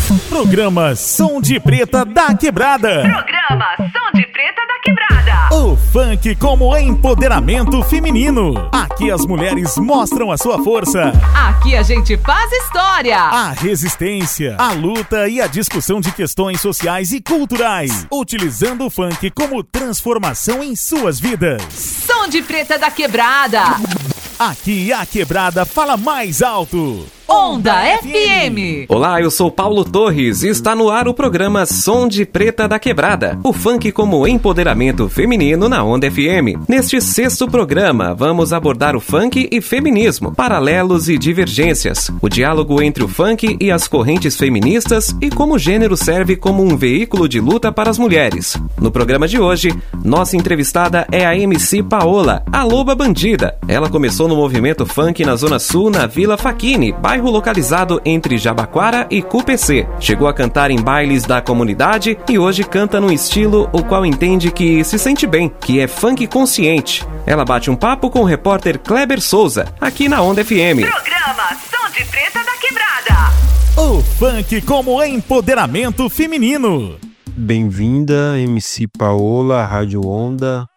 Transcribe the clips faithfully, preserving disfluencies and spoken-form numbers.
Programa Som de Preta da Quebrada. Programa Som de Preta da Quebrada. O funk como empoderamento feminino. Aqui as mulheres mostram a sua força. Aqui a gente faz história. A resistência, a luta e a discussão de questões sociais e culturais. Utilizando o funk como transformação em suas vidas. Som de Preta da Quebrada. Aqui a Quebrada fala mais alto. Onda F M. Olá, eu sou Paulo Torres e está no ar o programa Som de Preta da Quebrada, o funk como empoderamento feminino na Onda F M. Neste sexto programa, vamos abordar o funk e feminismo, paralelos e divergências, o diálogo entre o funk e as correntes feministas e como o gênero serve como um veículo de luta para as mulheres. No programa de hoje, nossa entrevistada é a M C Paola, a Loba Bandida. Ela começou no movimento funk na Zona Sul, na Vila Facchini, bairro localizado entre Jabaquara e Cu P C. Chegou a cantar em bailes da comunidade e hoje canta num estilo o qual entende que se sente bem, que é funk consciente. Ela bate um papo com o repórter Kleber Souza, aqui na Onda F M. Programa Som de Preta da Quebrada. O funk como empoderamento feminino. Bem-vinda, M C Paola, Rádio Onda.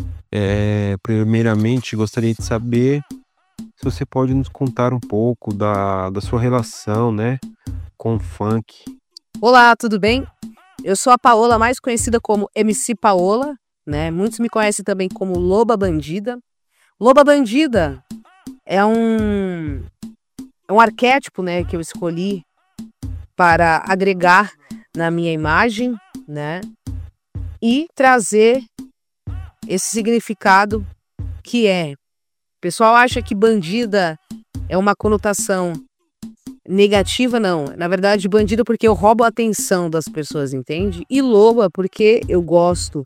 É, primeiramente, gostaria de saber se você pode nos contar um pouco da, da sua relação, né, com o funk. Olá, tudo bem? Eu sou a Paola, mais conhecida como M C Paola, né? Muitos me conhecem também como Loba Bandida. Loba Bandida é um, é um arquétipo, né, que eu escolhi para agregar na minha imagem, né, e trazer esse significado que é... O pessoal acha que bandida é uma conotação negativa, não. Na verdade, bandida porque eu roubo a atenção das pessoas, entende? E loba porque eu gosto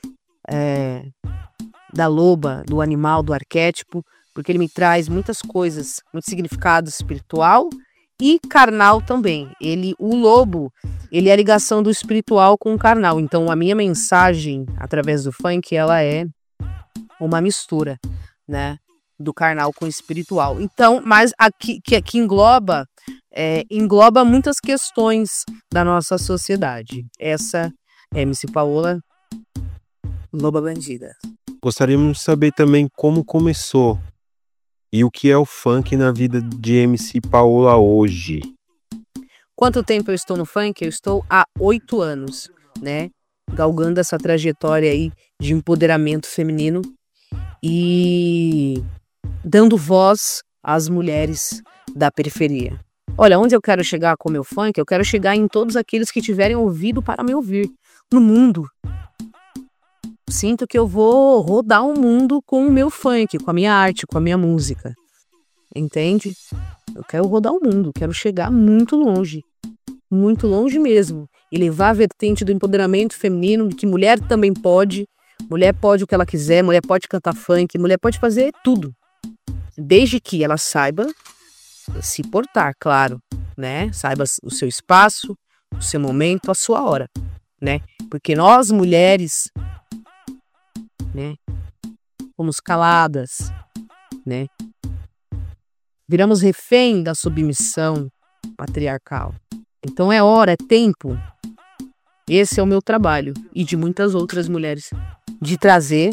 é, da loba, do animal, do arquétipo, porque ele me traz muitas coisas, muito significado espiritual e carnal também. Ele, o lobo, ele é a ligação do espiritual com o carnal. Então, a minha mensagem, através do funk, ela é uma mistura, né, do carnal com o espiritual. Então, mas aqui que, que engloba é, engloba muitas questões da nossa sociedade. Essa é M C Paola, Loba Bandida. Gostaríamos de saber também como começou e o que é o funk na vida de M C Paola hoje. Quanto tempo eu estou no funk? Eu estou há oito anos, né, galgando essa trajetória aí de empoderamento feminino e dando voz às mulheres da periferia. Olha, onde eu quero chegar com o meu funk? Eu quero chegar em todos aqueles que tiverem ouvido para me ouvir, no mundo. Sinto que eu vou rodar o mundo com o meu funk, com a minha arte, com a minha música. Entende? Eu quero rodar o mundo, quero chegar muito longe. Muito longe mesmo. E levar a vertente do empoderamento feminino, de que mulher também pode. Mulher pode o que ela quiser, mulher pode cantar funk, mulher pode fazer tudo. Desde que ela saiba se portar, claro, né? Saiba o seu espaço, o seu momento, a sua hora, né? Porque nós, mulheres, né, fomos caladas, né? Viramos refém da submissão patriarcal. Então é hora, é tempo. Esse é o meu trabalho e de muitas outras mulheres, de trazer,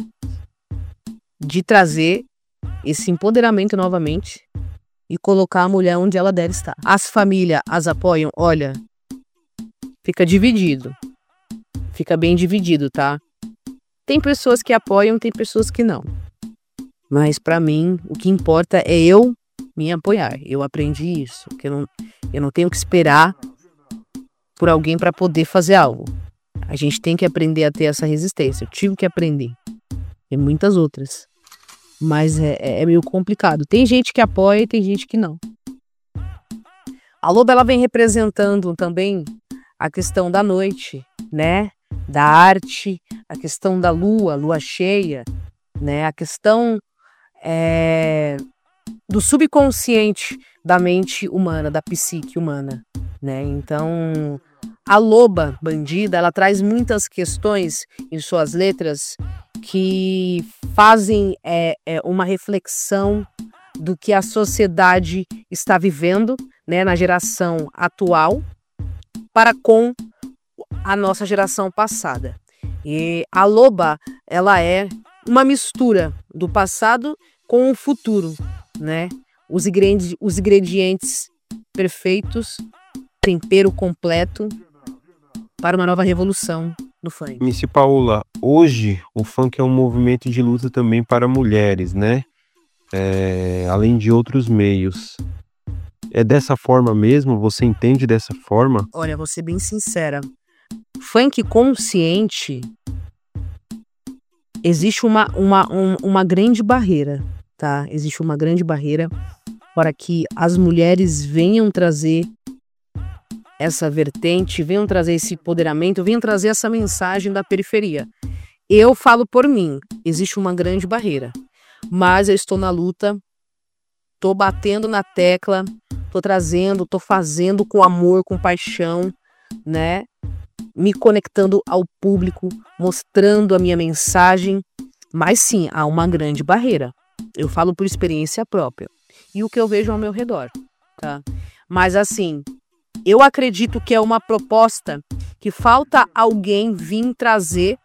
de trazer esse empoderamento novamente e colocar a mulher onde ela deve estar. As famílias as apoiam? Olha, fica dividido. Fica bem dividido, tá? Tem pessoas que apoiam, tem pessoas que não. Mas pra mim, o que importa é eu me apoiar. Eu aprendi isso, que eu não, eu não tenho que esperar por alguém para poder fazer algo. A gente tem que aprender a ter essa resistência. Eu tive que aprender. E muitas outras. Mas é, é meio complicado. Tem gente que apoia e tem gente que não. A Loba, ela vem representando também a questão da noite, né? Da arte, a questão da lua, lua cheia, né? A questão é, do subconsciente da mente humana, da psique humana, né? Então, a Loba Bandida, ela traz muitas questões em suas letras que fazem é, é, uma reflexão do que a sociedade está vivendo, né, na geração atual, para com a nossa geração passada. E a Loba, ela é uma mistura do passado com o futuro, né? Os ingredientes, os ingredientes perfeitos, tempero completo para uma nova revolução do funk. M C Paola, hoje o funk é um movimento de luta também para mulheres, né? É, além de outros meios. É dessa forma mesmo? Você entende dessa forma? Olha, vou ser bem sincera. Funk consciente, existe uma, uma, um, uma grande barreira, tá? Existe uma grande barreira para que as mulheres venham trazer essa vertente, venham trazer esse empoderamento, venham trazer essa mensagem da periferia. Eu falo por mim, existe uma grande barreira, mas eu estou na luta, estou batendo na tecla, estou trazendo, estou fazendo com amor, com paixão, né? Me conectando ao público, mostrando a minha mensagem, mas sim, há uma grande barreira. Eu falo por experiência própria e o que eu vejo ao meu redor, tá? Mas assim, eu acredito que é uma proposta que falta alguém vir trazer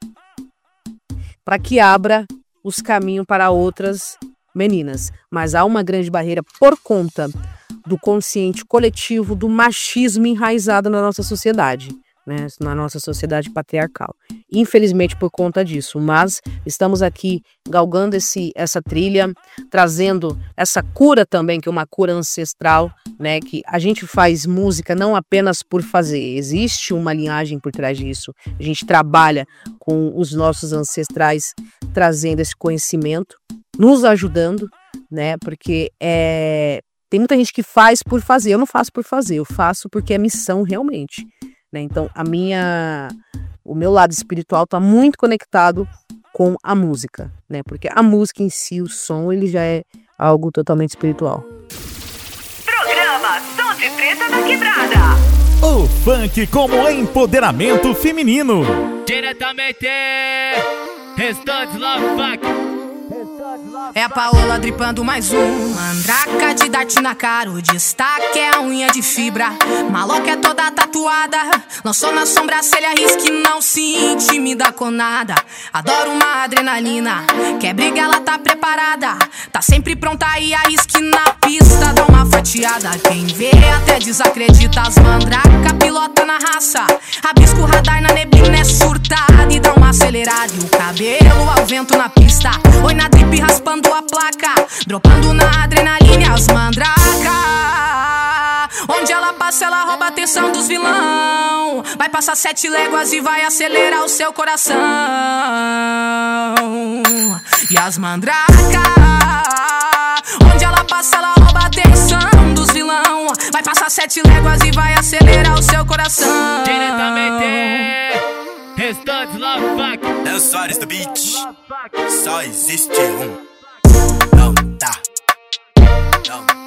para que abra os caminhos para outras meninas. Mas há uma grande barreira por conta do consciente coletivo, do machismo enraizado na nossa sociedade, né? Na nossa sociedade patriarcal. Infelizmente por conta disso, mas estamos aqui galgando esse, essa trilha, trazendo essa cura também, que é uma cura ancestral, né? Que a gente faz música não apenas por fazer, existe uma linhagem por trás disso. A gente trabalha com os nossos ancestrais, trazendo esse conhecimento, nos ajudando, né? Porque é, tem muita gente que faz por fazer, eu não faço por fazer, eu faço porque é missão realmente, né? Então a minha, o meu lado espiritual está muito conectado com a música, né? Porque a música em si, o som, ele já é algo totalmente espiritual. Programa Som de Preta da Quebrada. O funk como empoderamento feminino. Diretamente, Restante Love Funk. É a Paola dripando mais um. Mandraca de dart na cara, o destaque é a unha de fibra. Maloca é toda tatuada, lançou na sobrancelha, risque, não se intimida com nada. Adoro uma adrenalina, quer briga, ela tá preparada. Tá sempre pronta e arrisque na pista, dá uma fatiada. Quem vê até desacredita, as mandraca pilota na raça. Rabisco o radar na neblina, é surtada e dá uma acelerada. E o cabelo ao vento na pista, oi na drip raspando a placa, dropando na adrenalina as mandraca. Onde ela passa, ela rouba a atenção dos vilão. Vai passar sete léguas e vai acelerar o seu coração. E as mandraca, onde ela passa, ela rouba a atenção dos vilão. Vai passar sete léguas e vai acelerar o seu coração. Diretamente, Restante Love Funk. Lençóis do beat, só existe um. Não dá, não dá.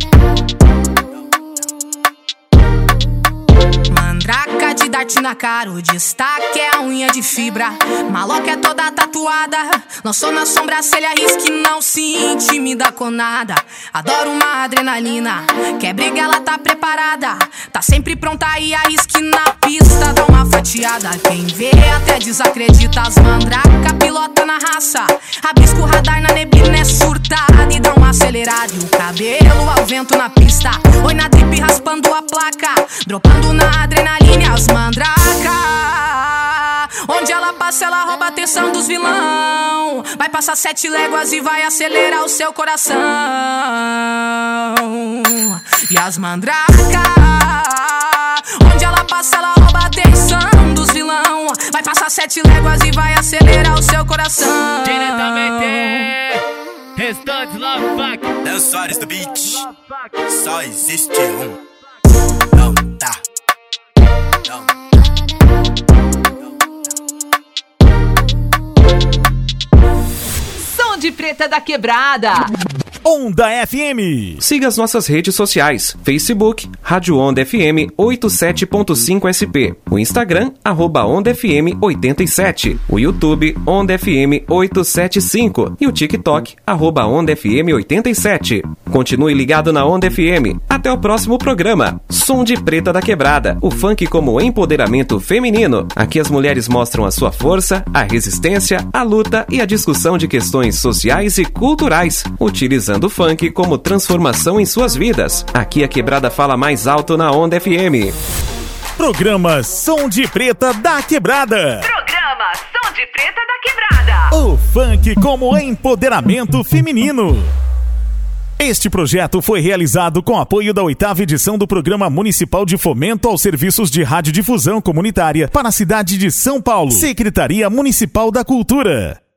Mandraca de dart na cara, o destaque é a unha de fibra. Maloca é toda tatuada, lançou na sobrancelha, risque, não se intimida com nada. Adoro uma adrenalina, quer briga, ela tá preparada. Tá sempre pronta e arrisque na pista, dá uma fatiada. Quem vê até desacredita, as mandraca pilota na raça. Rabisco o radar na neblina, é surtada e dá uma acelerada. E o cabelo ao vento na pista, oi na drip raspando a placa, dropando na adrenalina as mandraca. Onde ela passa, ela rouba a atenção dos vilão. Vai passar sete léguas e vai acelerar o seu coração. E as mandraca, onde ela passa, ela rouba a atenção dos vilão. Vai passar sete léguas e vai acelerar o seu coração. Diretamente, Restante Love Funk. Lençóis do beat, só existe um. Não dá, não dá. Som de Preta da Quebrada. Onda F M. Siga as nossas redes sociais, Facebook, Rádio Onda F M oitenta e sete ponto cinco S P, o Instagram, arroba Onda F M oitenta e sete, o YouTube, Onda F M oitocentos e setenta e cinco e o TikTok, arroba Onda F M oitenta e sete. Continue ligado na Onda F M. Até o próximo programa. Som de Preta da Quebrada. O funk como empoderamento feminino. Aqui as mulheres mostram a sua força, a resistência, a luta e a discussão de questões sociais e culturais, utilizando o funk como transformação em suas vidas. Aqui a quebrada fala mais alto na Onda F M. Programa Som de Preta da Quebrada. Programa Som de Preta da Quebrada. O funk como empoderamento feminino. Este projeto foi realizado com apoio da oitava edição do Programa Municipal de Fomento aos Serviços de Radiodifusão Comunitária para a cidade de São Paulo. Secretaria Municipal da Cultura.